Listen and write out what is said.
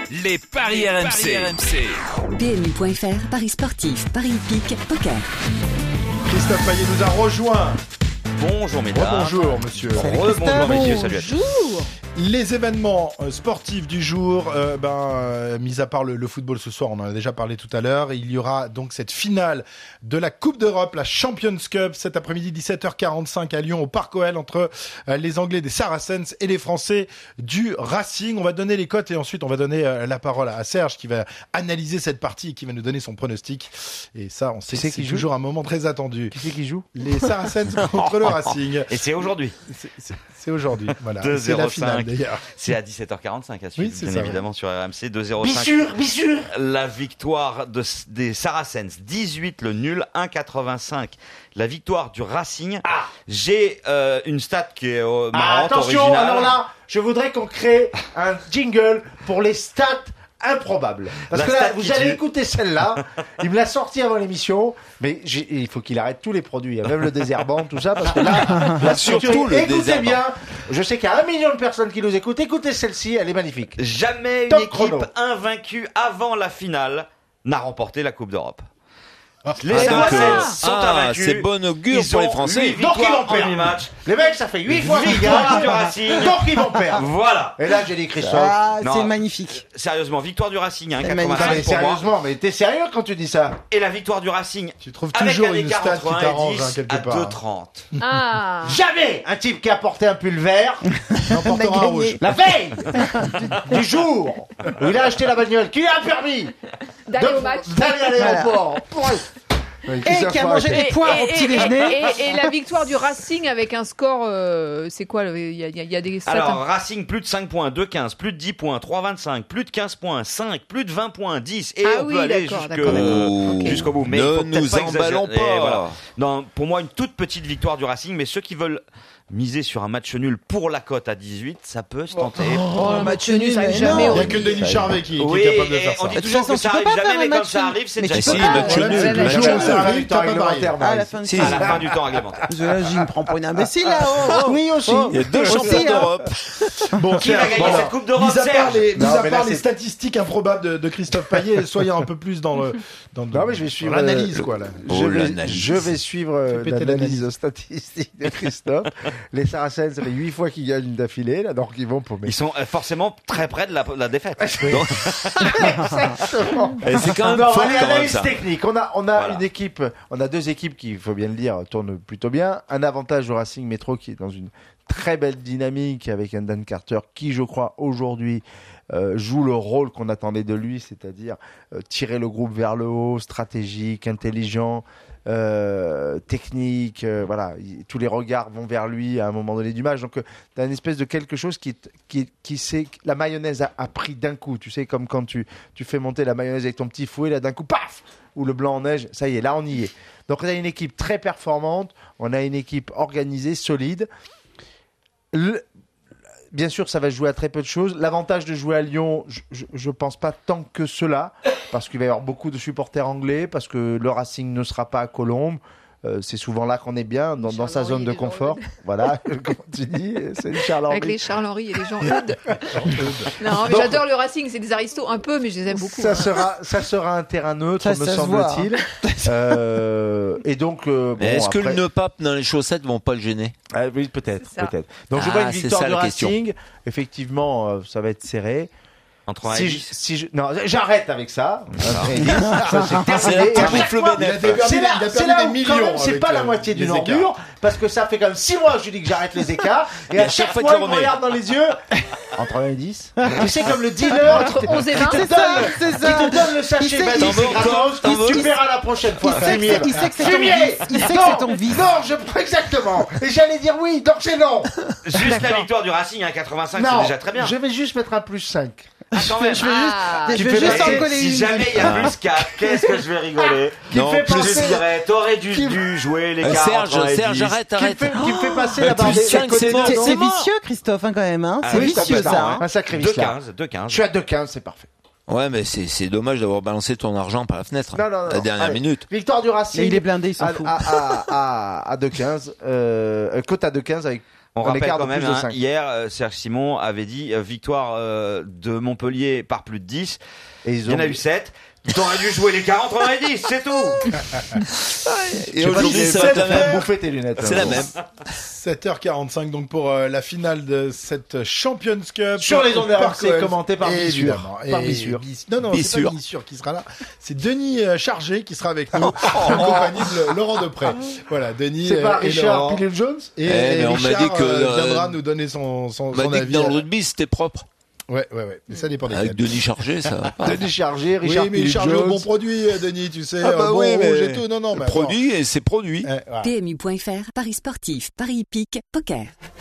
Les paris RMC. PMU.fr, paris sportif, paris hippique, poker. Christophe Payet nous a rejoint. Bonjour mesdames. Bonjour monsieur. Bonjour messieurs, salut à tous. Les événements sportifs du jour, mis à part le football ce soir, on en a déjà parlé tout à l'heure, il y aura donc cette finale de la Coupe d'Europe, la Champions Cup, cet après-midi 17h45 à Lyon au Parc OL entre les Anglais des Saracens et les Français du Racing. On va donner les cotes et ensuite on va donner la parole à Serge qui va analyser cette partie et qui va nous donner son pronostic. Et ça, on sait que c'est toujours un moment très attendu. Qui c'est qui joue ? Les Saracens contre le Racing. Et c'est aujourd'hui. C'est aujourd'hui, voilà. 2-0-5. C'est la finale d'ailleurs. C'est à 17h45 à suivre, bien évidemment sur RMC. 2-0-5. Bien sûr. La victoire des Saracens, 18 le nul, 1,85. La victoire du Racing. J'ai une stat qui est marrante, attention, originale. alors là, je voudrais qu'on crée un jingle pour les stats improbables. Parce que là, vous allez écouter celle-là. Il me l'a sorti avant l'émission, mais il faut qu'il arrête tous les produits, même le désherbant, tout ça, parce que là surtout le écoutez désherbant. bien. Je sais qu'il y a 1 million de personnes qui nous écoutent. Écoutez celle-ci, elle est magnifique. Jamais une Top équipe chrono. invaincue avant la finale n'a remporté la Coupe d'Europe. Les donc, Saracens sont invaincus. c'est bon augure Ils pour les ont Français. 8 Donc ils victoires vont en perdre. 8 matchs. Les mecs, ça fait 8 fois qu'ils Victoire du gagnent. Racing. Donc ils vont perdre. Voilà. Et là, j'ai dit Christophe. Non. C'est magnifique. Sérieusement, victoire du Racing, C'est 1,85 Non, mais pour moi. sérieusement, mais t'es sérieux quand tu dis ça? Et la victoire du Racing, Tu trouves avec toujours un une écart stat entre qui 1 et t'arrange 10 quelque à part. 2,30. Ah. Jamais un type qui a porté un pull vert N'emportera un rouge. la veille du jour où il a acheté la bagnole qui lui a permis D'aller au match. d'aller à l'aéroport. Et qui a mangé des poires au petit déjeuner. Et la victoire du Racing avec un score, c'est quoi? Il y a des stats. Alors, Racing, plus de 5 points, 2,15, plus de 10 points, 3,25, plus de 15 points, 5, plus de 20 points, 10. Et on peut aller jusqu'au bout. Mais il Ne faut peut-être nous pas exagérer. emballons pas. Et voilà. Non, pour moi, une toute petite victoire du Racing, mais ceux qui veulent miser sur un match nul pour la cote à 18, ça peut se tenter. Oh, le match nul, ça arrive jamais. Il n'y a que Denis Charvet qui Oui, est capable de et faire on ça. dit De toute toujours façon, que ça tu peux arrive pas jamais, faire mais un quand match ça nul. arrive, c'est Mais déjà tu peux si, pas. match nul. Le Le jour jour où ça arrive, temps t'as pas réglementaire, À la Maël. fin du Si. à la fin du temps réglementaire. Là, je me prends pour une imbécile, là. Oui, aussi. Il y a deux Aussi, champions hein. d'Europe. Bon, Qui va Serge, gagner voilà. cette Coupe d'Europe, Mis à part Serge les, mis Non, à mais part là, les c'est- statistiques improbables de Christophe Payet, soyons un peu plus dans Non, mais je vais suivre l'analyse, quoi, là. Je vais suivre Répétez l'analyse. l'analyse statistique de Christophe. Les Saracens, ça fait 8 fois qu'ils gagnent d'affilée, là, donc ils vont paumer. Ils sont forcément très près de la défaite. Exactement. Et c'est quand même Non, fort allez, quand même analyse ça. technique. On a Voilà. une équipe, on a deux équipes qui, il faut bien le dire, tournent plutôt bien. Un avantage au Racing Métro qui est dans une très belle dynamique avec un Dan Carter qui, je crois, aujourd'hui, joue le rôle qu'on attendait de lui, c'est-à-dire tirer le groupe vers le haut, stratégique, intelligent, technique, voilà, tous les regards vont vers lui à un moment donné du match. Donc, t'as une espèce de quelque chose qui sait, la mayonnaise a pris d'un coup. Tu sais, comme quand tu fais monter la mayonnaise avec ton petit fouet, là d'un coup, paf, ou le blanc en neige, ça y est, là on y est. Donc, on a une équipe très performante, on a une équipe organisée, solide. Bien sûr, ça va jouer à très peu de choses. L'avantage de jouer à Lyon, je pense pas tant que cela, parce qu'il va y avoir beaucoup de supporters anglais, parce que le Racing ne sera pas à Colombes. C'est souvent là qu'on est bien, dans sa zone de confort. Voilà, comment tu dis, c'est Charles Avec Henry. les Charles Henry et les gens eudes. Non, mais Donc- j'adore le Racing, c'est des aristos un peu, mais je les aime beaucoup. Ça sera un terrain neutre, Ça me se voit, semble-t-il. Et donc, bon, Mais est-ce que après- le nœud pape dans les chaussettes vont pas le gêner? Oui, peut-être, C'est ça. peut-être. Donc, je vois une c'est victoire ça, du la question. Racing. Effectivement, ça va être serré. Entre 1 et 10. Non, j'arrête avec ça. Ça, c'est C'est terminé. la Et à petite chaque le fois, bénéf. C'est là, il a c'est perdu là des où, quand millions même, c'est avec, pas la moitié les d'une écarts. ordure, parce que ça fait quand même 6 mois que je dis que j'arrête les écarts, et à chaque chaque fois, fois, tu il me remets. regarde dans les yeux, entre 1 et 10. Tu sais, comme le dealer, Entre 11 et 20. qui te C'est ça, donne, c'est qui ça. te donne le Il sachet, sait- vas-y, t'en c'est veux encore, gratos, t'en veux tu paieras la prochaine fois. Il sait que c'est ton Fumier. vice. Il sait que c'est ton vice. Non, exactement. Et j'allais dire oui, donc c'est non. Juste la victoire du Racing, 1,85, Non, c'est déjà très bien. je vais juste mettre un plus 5. Ah, quand même. Je Tu vais fais juste passer- en coller Si une. jamais il y a plus 4, qu'est-ce que je vais rigoler? Non, fait plus penser- Je dirais, t'aurais Qui- dû jouer les Serge, 40 Serge, arrête. Qui me fait passer la barre plus des cinq, c'est mort. C'est vicieux, Christophe, hein, quand même. Hein. C'est oui, vicieux, complètement, ça. ouais. hein. Un sacré vice là. 2,15. Je suis à 2,15, c'est parfait. Ouais, mais c'est dommage d'avoir balancé ton argent par la fenêtre. Non, La dernière Allez. minute. Victoire du Racing. Mais il est blindé, il s'en fout. À 2,15. Cote à 2,15 avec On Un rappelle écart quand de même, plus de 5. hier, Serge Simon avait dit victoire de Montpellier par plus de 10. Et Il y en a eu 7. T'aurais dû jouer les 40, on aurait dit, c'est tout. Et aujourd'hui, ça va être la même. Bouffer tes lunettes. C'est la même. 7h45 donc pour la finale de cette Champions Cup. Sur les ondes Par RMC, Cohen. commenté par Bissur. Évidemment. Par Et Bissur. Non, c'est Bissur. pas Bissur qui sera là. C'est Denis Chargé qui sera avec nous, en compagnie de Laurent Deprez. Voilà, Denis C'est pas et Richard Laurent. Pilule Jones Et, mais on m'a Richard dit que, viendra nous donner son On m'a dit que avis. dans le rugby, c'était propre. Ouais. Mais ça dépend des Avec Denis Chargé, ça va pas. Denis Chargé, Richard Oui, mais il Pilule charge au bon Jones. produit, Denis, tu sais. Ah bah bon oui, mais rouge et tout. Non, mais produit et c'est produit. Voilà. PMU.fr, Paris sportif, Paris hippique, poker.